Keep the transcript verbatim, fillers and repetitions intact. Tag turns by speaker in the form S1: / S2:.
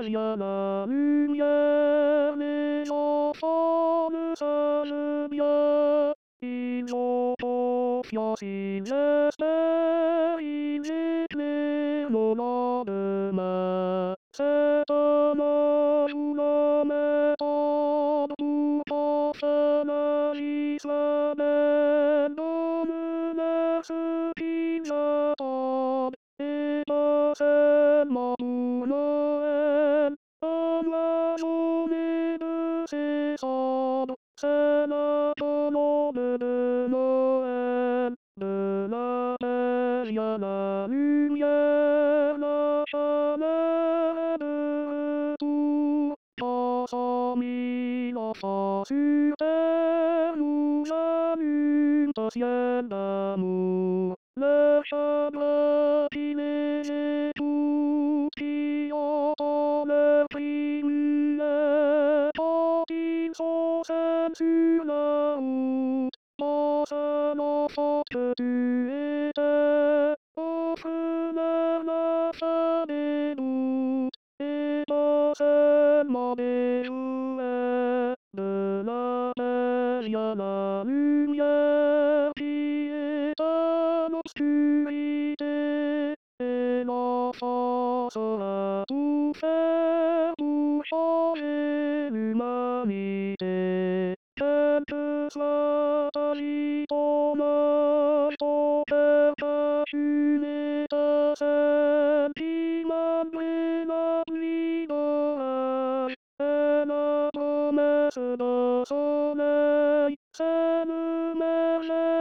S1: y a la lumière, les enfants ne savent bien. Ils ont confiance, ils espèrent, ils éclairent nos lendemains. C'est un âge où l'homme est tendre, où enfin la vie s'amène, donne-leur ce qu'ils attendent, et pas seulement pour Noël. Dans la journée de ses cendres, c'est la colombe de Noël. De la terre y a la lumière, la chaleur est de retour. Dans cent mille enfants sur terre nous allument un ciel d'amour. Le chagrin qui les étouffe, qui entend leur cri muet quand ils sont seuls sur la route. Pense à l'enfant que tu étais, offre-leur la fin des doutes, et pas seulement des jouets. De la terre y a la lumière qui éteint l'obscurité, et l'enfant saura tout faire pour changer l'humanité. Quelle que soit ta vie, ton âge, ton père cache une étincelle qui, malgré la pluie d'orage, est la promesse d'un soleil. C'est le merveilleux